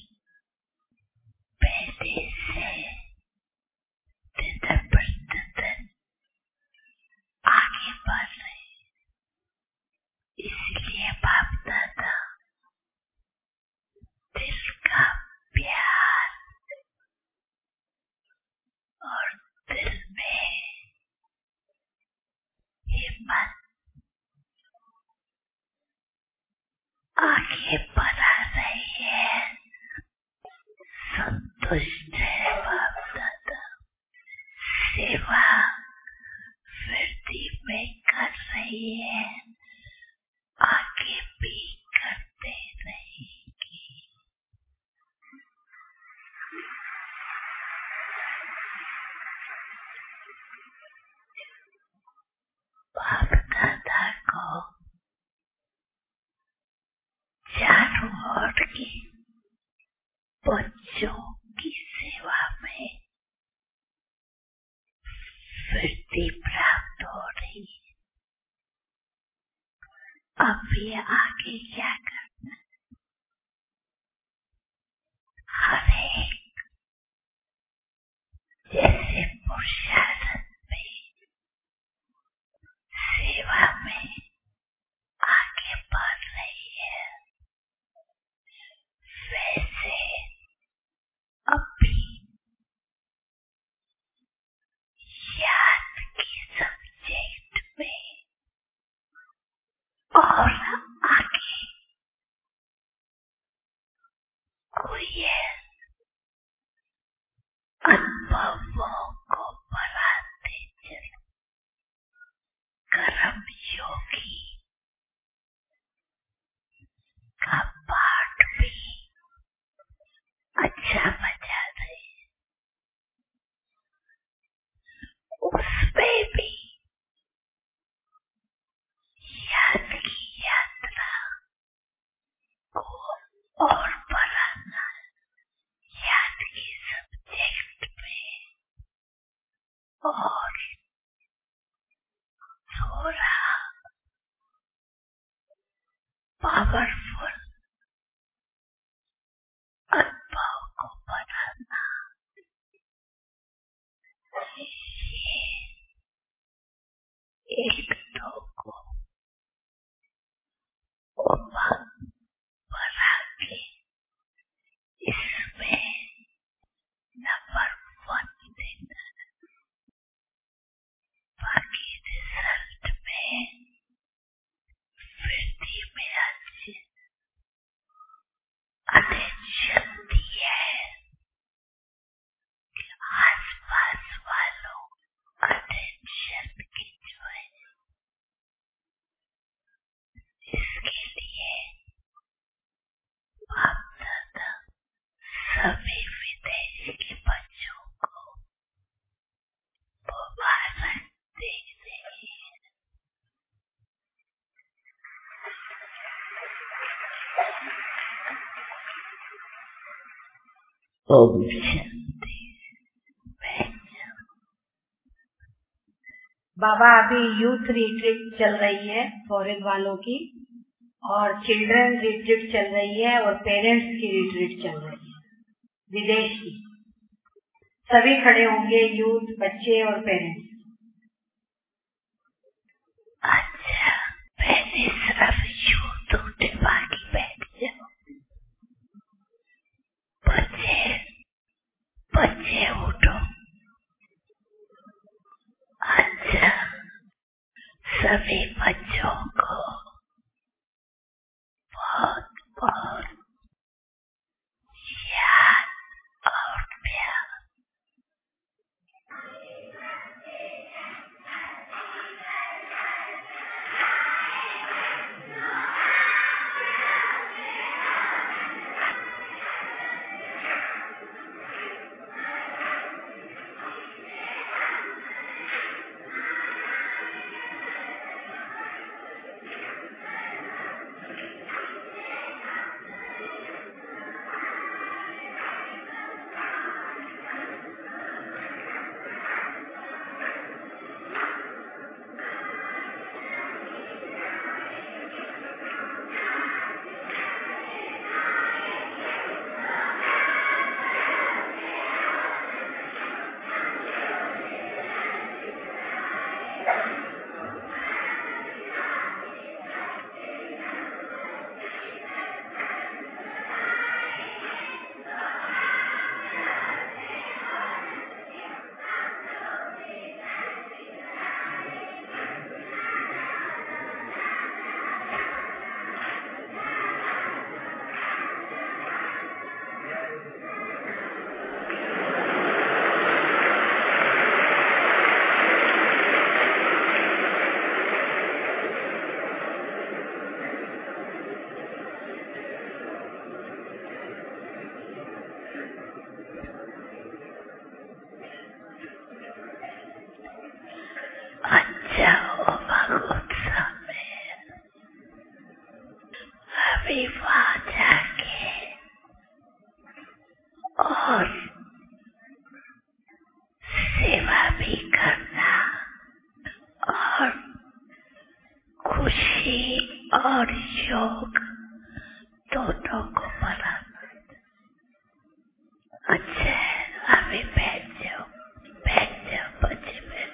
पहले से दिन प्रतिदिन आगे बढ़ रहे। इसलिए बाप दादा दिल का प्यार और दिल में हिम्मत आगे बढ़ा रही है। संतुष्ट है बाप दादा, सेवा वृद्धि में कर रही है, आगे भी करते रहेगी। बाप दादा को चारों ओर के बच्चों की सेवा में वृद्धि प्राप्त हो रही है। अब ये आगे क्या करना है? हर एक जैसे पुरुषार्थ में सेवा में आगे बढ़ रही है, वैसे अभी याद के सब्जेक्ट में और आगे कोई अनुभवों को बढ़ाते चलो। कर्म योगी का पाठ भी अच्छा बजा रहे, उसमें भी याद की यात्रा को और बढ़ाना, याद के सब्जेक्ट में को बना के इसमें नंबर वन देना, बाकी रिजल्ट में वृद्धि में अच्छी अटेंशन दी है कि आसपास वालों अटेंशन खिंचवाए। इसके लिए बाप दादा सभी विदेश के बच्चों को मुबारक दे रहे हैं। ओम शांति। बाबा अभी यूथ रिट्रीट चल रही है फॉरेन वालों की, और चिल्ड्रन रिट्रीट चल रही है, और पेरेंट्स की रिट्रीट चल रही है विदेश की। सभी खड़े होंगे, यूथ, बच्चे और पेरेंट्स। अच्छा, पहले सिर्फ यूथ उठे, बाकी बैठ जाओ। बच्चे बच्चे उठो। अच्छा, सभी बच्चों को बहुत बहुत याद और प्यार। अच्छा होगा उत्सव में अभी वहाँ जाके और सेवा भी करना और खुशी और योग दोनों को मनाना। अच्छा, अभी बैठ जाओ, बैठ जाओ बच्चे, बैठ।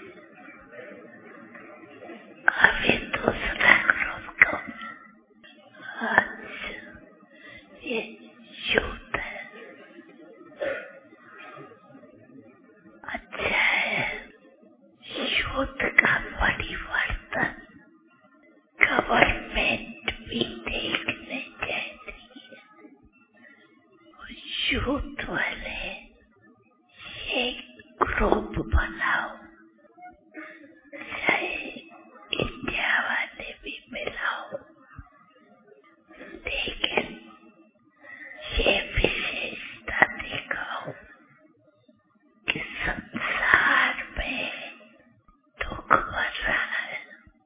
अभी दूसरा ग्रुप को, अच्छा ये यूथ है, अच्छा है। यूथ का परिवर्तन गवर्नमेंट भी देखने चाहती है। यूथ वाले एक ग्रुप बनाओ, चाहे इंडिया वाले भी मिलाओ, लेकिन ये विशेषता दिखाओ कि संसार में दुख बढ़ रहा है,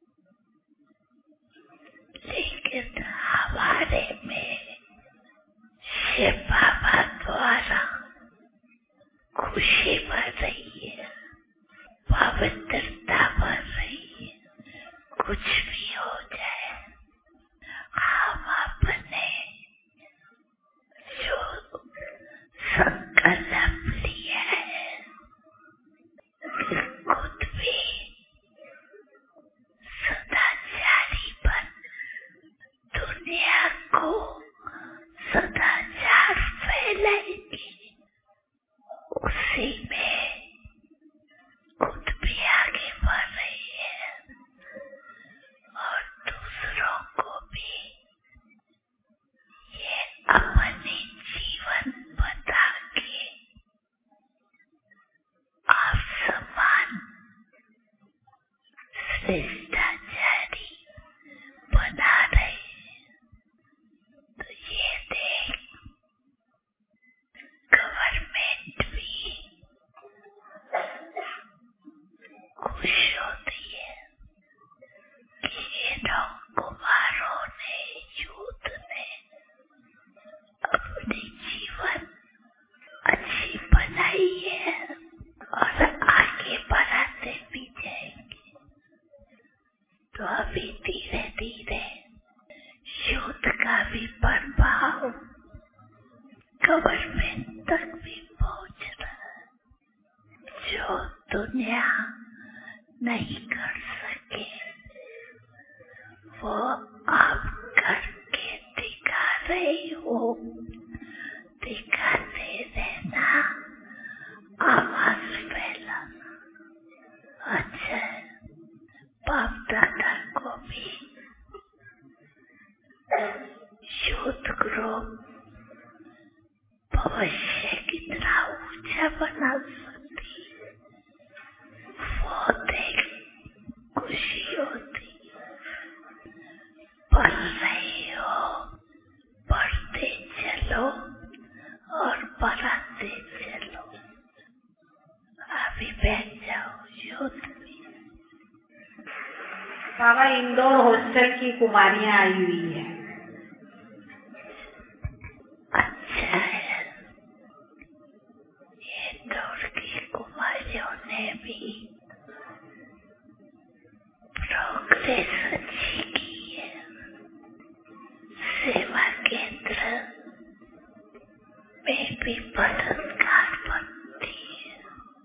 लेकिन हमारे में शिव बाबा द्वारा खुशी बढ़ रही है, पवित्रता बढ़ रही है। कुछ भी हो जाए, हम अपने जो संकल्प लिया है कि खुद भी सदाचारी बन दुनिया करो भविष्य कितना ऊंचा बना सकती, वो देख खुशी होती। पढ़ रही हो, पढ़ते चलो और पढ़ाते चलो। अभी बैठ जाओ युद्ध में। बाबा इंदौर हॉस्टल की कुमारियां आई हुई है। अच्छा है, इंदौर की कुमारियों ने भी प्रोग्रेस अच्छी की है। सेवा केंद्र में भी पदकार बनती है।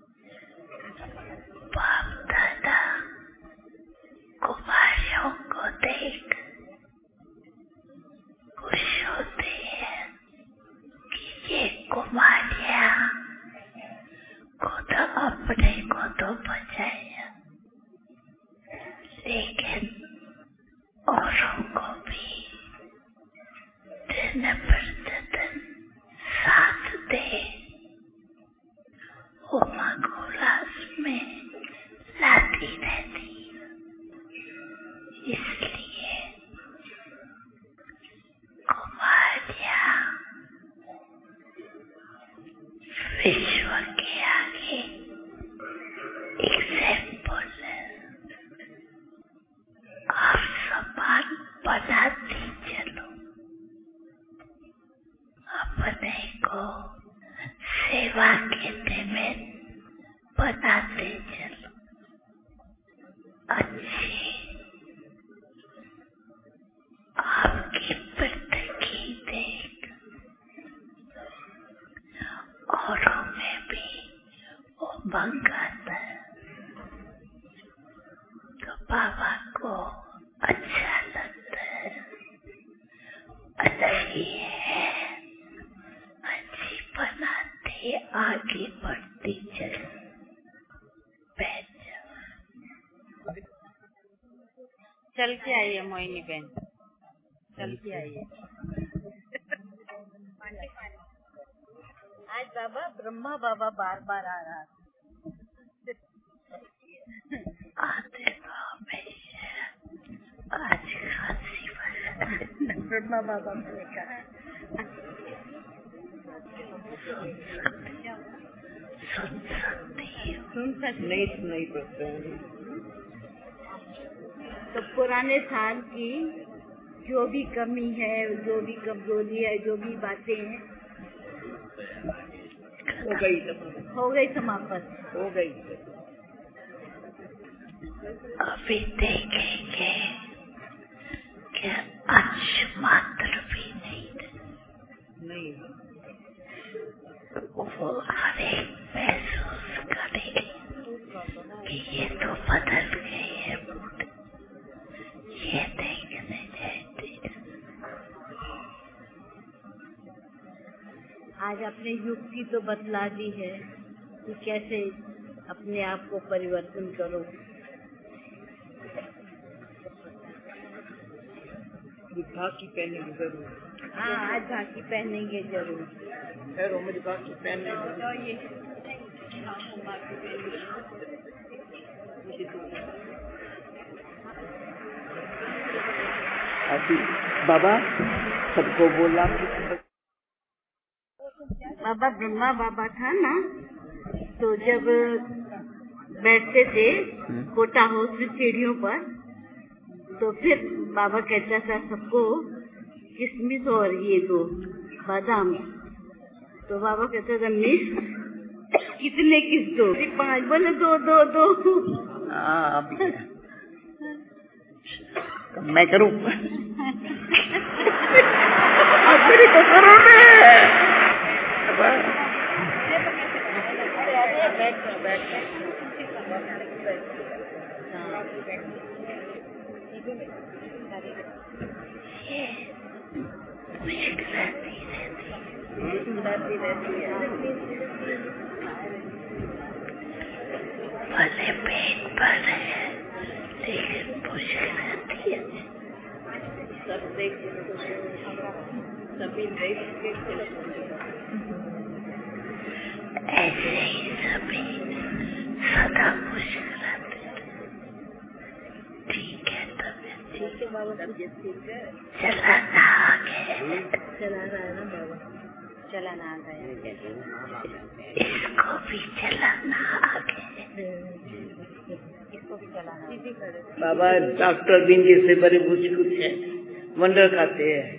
बाप दादा कुमारियों को देख खुश होते हैं कि ये कुमारियां खुद अपने को तो बचाया, लेकिन औरों को भी दिन प्रतिदिन साथ दे, उमंग उल्लास में लाती रहती। इसलिए कुमारियां विश्व के आगे एग्जाम्पल है और समान बनाती चलो। अपने को सेवा केंद्र में बनाते चलो। अच्छी आपकी पृथ्वी देख औरों में भी उमंग आता है, तो बाबा को अच्छा लगता है। अच्छी है, अच्छी बनाते आगे बढ़ती चलो। बैठ जाओ। चल के आइए मोहिनी बहन, चल के आइए। आज बाबा ब्रह्मा बाबा बार बार आ रहा आते तो हमेशा, आज खांसी वाला ब्रह्मा बाबा ने कहा सुन सकती हूँ। सुन सकते नहीं सुनाई पड़ता है। तो पुराने साल की जो भी कमी है, जो भी कमजोरी है, जो भी बातें हैं, हो गई हो गई समाप्त, हो गई। अभी देखेंगे कि अंश मात्र भी नहीं नहीं वो हर एक महसूस करेंगे कि ये तो बदल गई है बूढ़ी। ये देखने जाते आज अपने युग की तो बदला दी है कि कैसे अपने आप को परिवर्तन करो। झांकी पहनेंगे जरूर। हाँ, आज झांकी पहनेंगे जरूर। पैरों में झांकी पहनेंगे। अभी बाबा सबको बोला। बाबा ब्रह्मा बाबा था ना, तो जब बैठते थे कोटा हाउस में सीढ़ियों पर, तो फिर बाबा कहता था सबको किशमिश और ये दो बादाम। तो बाबा कहता था मिस कितने किस दो? पांच। बोले दो दो दो। हाँ अभी मैं करूँ। मेरी को करो भले पेट पर है लेकिन मुश्किल रहती है। सब देख ऐसे ही सभी सदा खुश रहते। ठीक है तबियत ठीक है बाबा, तबियत ठीक है। चलाना आ गया, चलाना है ना बाबा, चलाना आ गया, इसको भी चलाना आ गया, इसको भी चलाना। बाबा डॉक्टर दिन जैसे बड़े बुझ कुछ है, वंडर खाते हैं।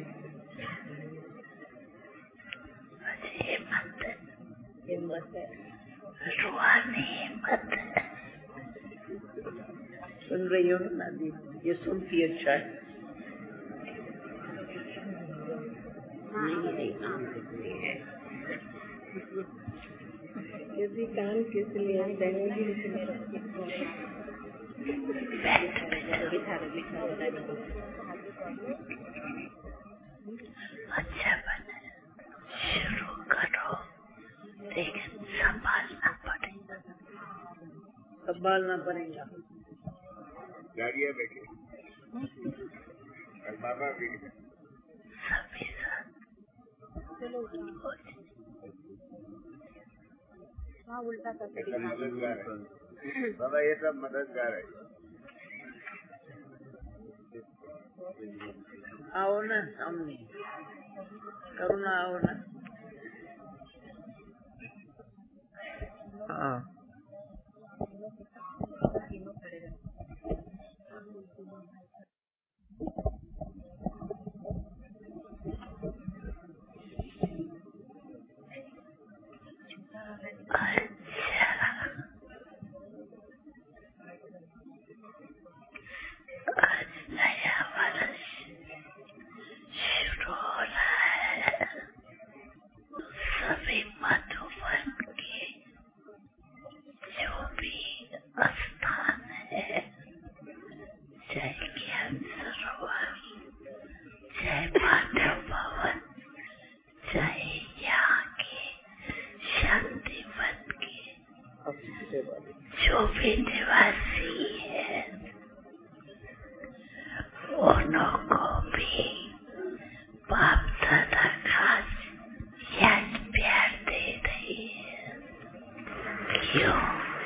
हिम्मत है, रूहानी हिम्मत है। सुन रही हो ना दी, ये सुनती अच्छा है। यदि कान किस लिए देंगी अच्छा बने, शुरू करो, लेकिन संभालना पड़ेगा। संभालना पड़ेगा। गाड़िया बैठे बाबा भी सभी साथ हाँ उल्टा करके मददगार है बाबा, ये सब मददगार है। आओ ना सामने, करुणा आओ ना। हाँ जो भी निवासी है उन्हों को भी बाप दादा खास याद प्यार दे रही है। क्यों?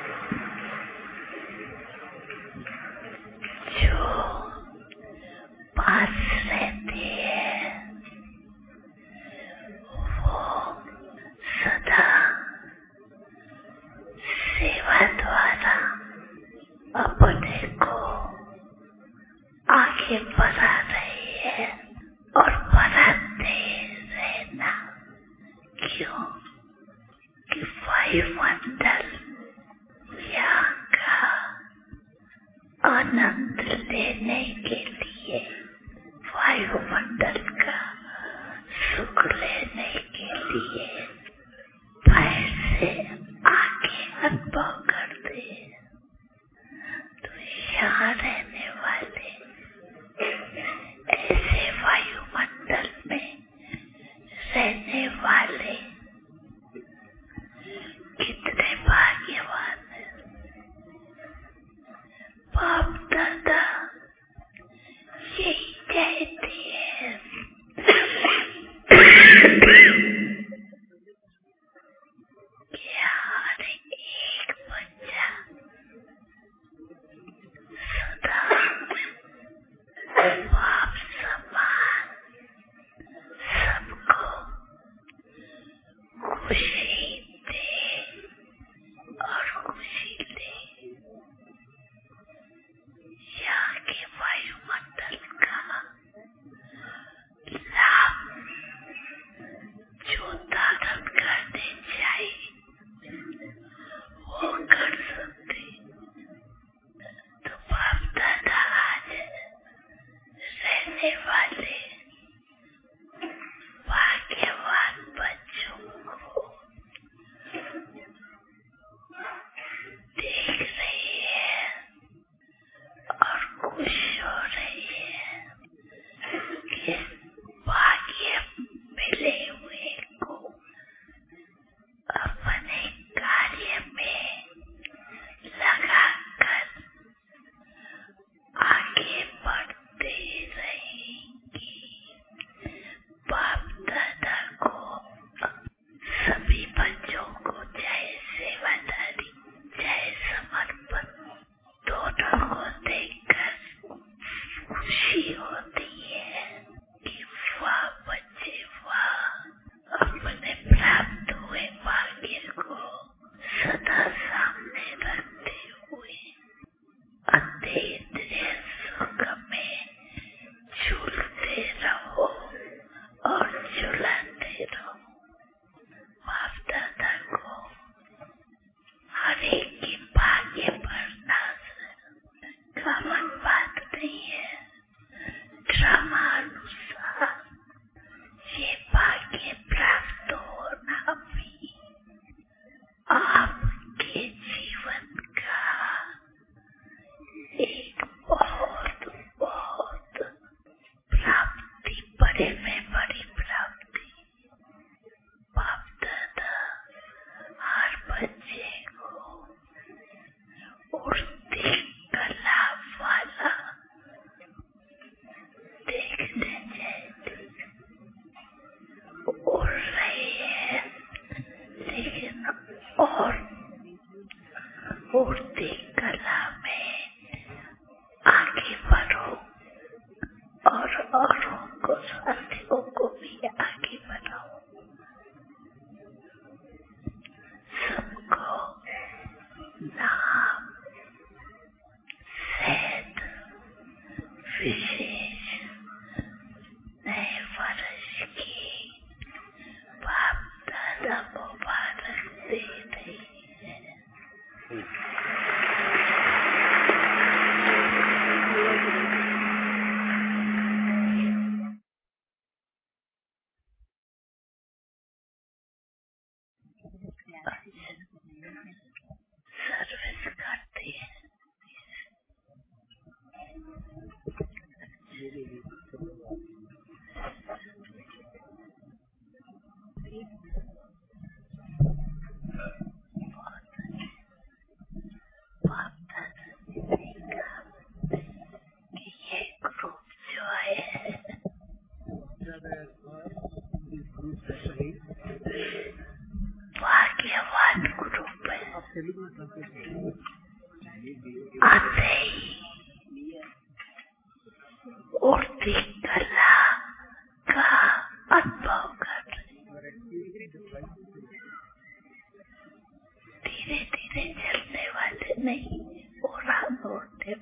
जो पास रहते हैं वो सदा सेवा द्वारा अपने को आगे बढ़ा रही है और बढ़ाते रहना। क्यों? कि वायुमंडल यहाँ का आनंद लेने के लिए, वायुमंडल का सुख लेने के लिए पैर से आगे अनुभव करते हैं। तो यहाँ रहने वाले ऐसे वायुमंडल में रहने वाले कितने भाग्यवान हैं। बाप दादा यही कहते हैं कि हर एक बच्चा सदा बाप समान सबको खुशी दे और खुशी ले। यहाँ के वायुमंडल का लाभ जो धारण करने चाहिए वो कर सकते। तो बाप दादा आज रहने वाले भाग्यवान बच्चों को बड़े में बड़ी प्राप्ति। बाप दादा हर बच्चे को उड़ती कला वाला देखने चाहिए। उड़ रही है लेकिन और उड़ती कला में आगे बढ़ो और औरों को साथियों को भी आगे बढ़ाओ। सबको नाम सेहत विशेष नए वर्ष की बाप दादा मुबारक दे रही है। सर्विस करती है। बाप दादा ने देखा कि ये ग्रुप जो है भाग्यवान ग्रुप है। आते ही उड़ती कला का अनुभव कर धीरे धीरे चलने वाले नहीं, उड़ान उड़ते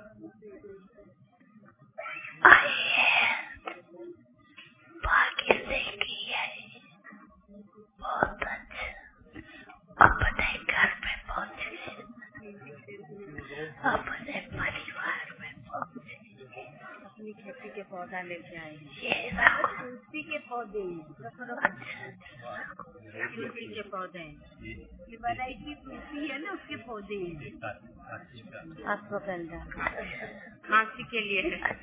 आए हैं। भाग्य देखी है बहुत अच्छा। अपने घर में पहुंच गए, अपने परिवार में पहुंच गए। अपनी खेती के पौधा लेके आए। ये रखो तुलसी के पौधे अच्छा तुलसी के पौधे ये वैरायटी तुलसी है ना, उसके पौधे हैं। अश्वगंधा खांसी के लिए है।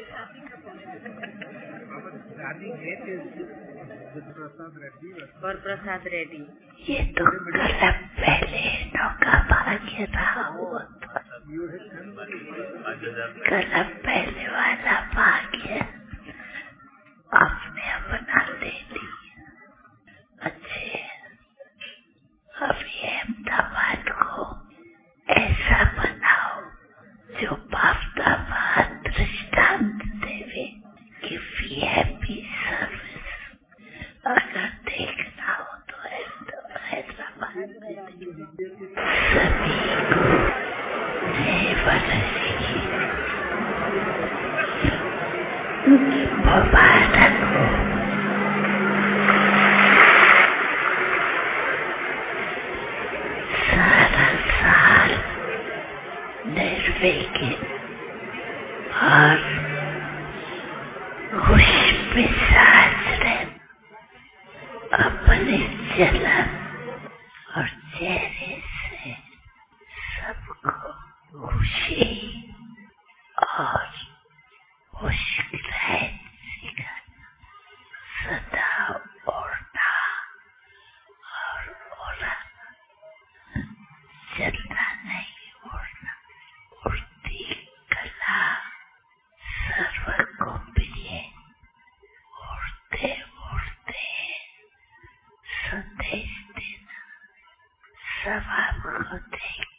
और प्रसाद रेड्डी ये तो कल पहले का भाग्य रहा हुआ था। कल पहले वाला भाग्य आपने अपना ले लिया। अच्छे अब ये अहमदाबाद को ऐसा बनाओ जो बाप दादा दृष्टांत देवे कि वीआईपी सर्विस अगर देखना हो तो हैदराबाद में सभी को नए वर्ष की मुबारक हो। सारा साल निर्विघ्न और खुश मिजाज रहना। अपने जलन और चेहरे से सबको खुशी और मुश्किलें सिखाना। सदा उड़ना और उड़ना, चलना नहीं उड़ना। उड़ती कला सर्व को प्रिय। उड़ते उड़ते संदेश देना, स्वभाव को देख